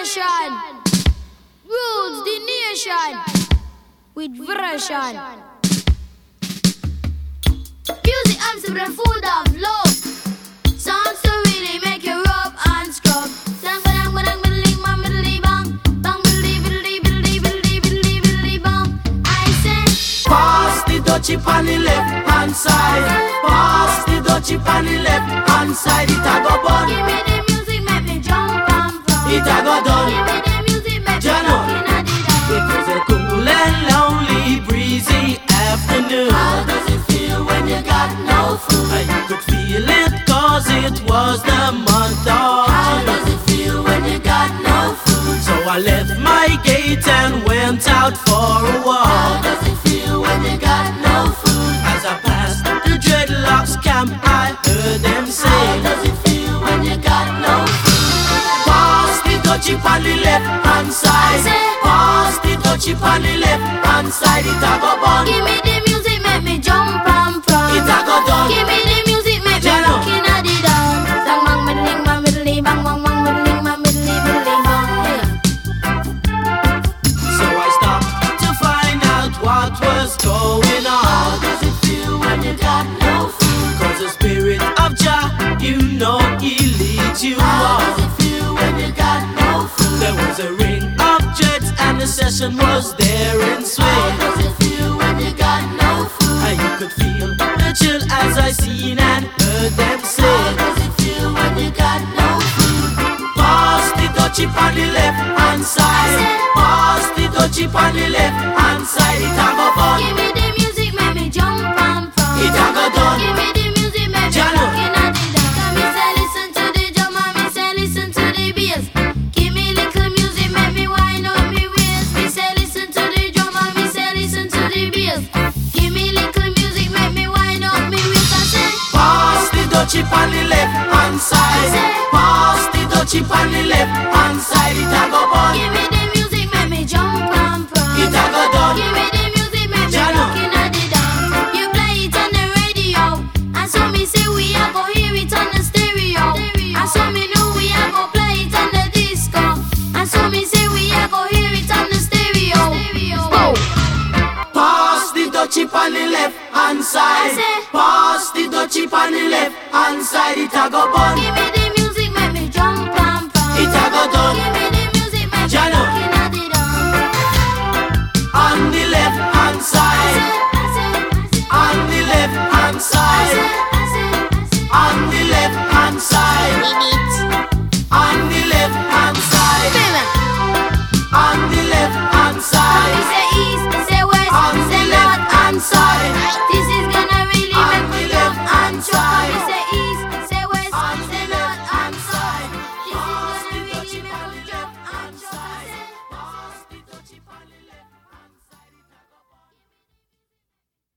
vibration rules the nation with version. Music and the food of love. Songs to really make you rub and scrub. Dang ba dang bang bang biddly bang. I say, pass the dutchie on the left hand side. Pass the dutchie on the left hand side. It a go bun. Give me the music, make me jump and from. It a go done. Give me the music, make me Jano. looking at it down. It was a cool and lonely, breezy afternoon. How does it feel when you got no food? And you could feel it cause it was the month of How June. does it feel when you got no food? So I left my gate and went out for a How walk. does it feel when you got no food? As I passed the dreadlocks camp, I heard them How say, does it feel when you got no food? pass the dutchie on the left hand side. Pass the dutchie on the left hand side. It a go bun. Give me the music, make me jump and from. It a go done. Give me the music, make me Jano. looking at it down. Bang bang middling bang middly bang bang bang middling bang middly bang. So I stopped to find out what was going How on. does it feel when you got no food? Cause the spirit of Jah, you know he leads you How on. does it feel when you got no food? There was a ring of jets and the session was there in How swing. does it feel when you got no food? And you could feel the chill as I seen and heard them How say, does it feel when you got no food? pass the dutchie on the left hand side. Pass the dutchie on the left hand side. It a go fun. Give me the music, make me jump and from. It a go done. Give me the music, make me Jano. looking at it down. Come me say listen to the drum and me say listen to the bass. Give me little music, make me wind up me waist. Me say listen to the drum and me say listen to the bass. Give me little music, make me wind up me waist. I say, pass the dutchie on the left hand side. Pass the dutchie on the left hand